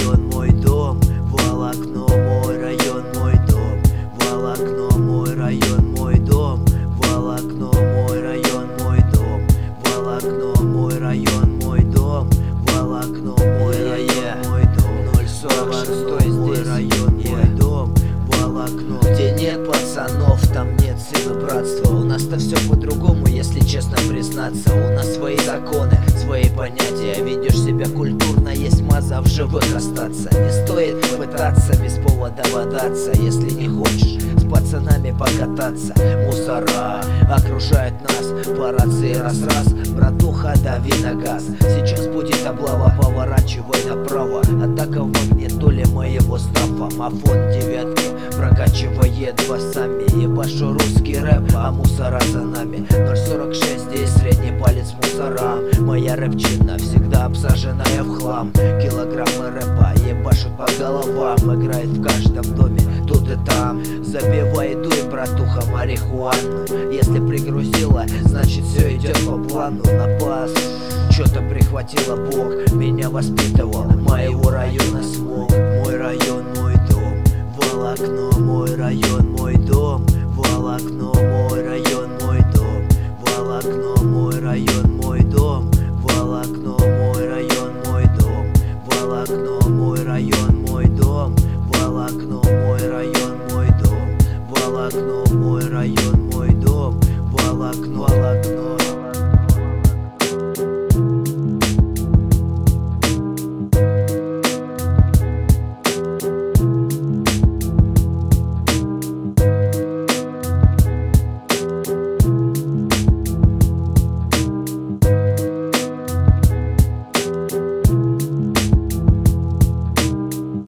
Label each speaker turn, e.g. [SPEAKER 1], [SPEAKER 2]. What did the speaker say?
[SPEAKER 1] район, мой дом, волокно, мой район, мой дом, волокно, мой район, мой дом, волокно, мой район, мой дом, волокно, мой район, мой дом, волокно, мой район, мой дом, 046 мой район, мой дом, волокно.
[SPEAKER 2] Где нет пацанов, там нет силы братства. У нас-то все по-другому, если честно признаться. У нас свои законы, свои понятия. Ведешь себя культурно, есть маза в живых остаться. Не стоит пытаться без повода бодаться, если не хочешь с пацанами покататься. Мусора окружают нас по рации раз-раз. Братуха, дави на газ, сейчас будет облава, поворачивай направо. Атака в магнитоле моего стафа. Мафон девятки прокачивает басами. Ебашу русский рэп, а мусора за нами. 046 здесь средний палец мусорам. Моя рэпчина всегда обсаженная в хлам. Килограммы рэпа ебашут по головам. Играет в каждом доме, тут и там. Забивай, дуй, братуха, марихуану. Если пригрузила, значит все идет по плану. На бас что-то прихватило Бог, меня воспитывал моего района смог.
[SPEAKER 1] Мой район, мой дом, волокно, мой район, мой дом, волокно, мой район, мой дом, волокно, мой район, мой дом, волокно, мой район, мой дом, волокно, мой район, мой дом, волокно, мой район, мой дом, волокно, мой район, мой дом, волокно, волокно.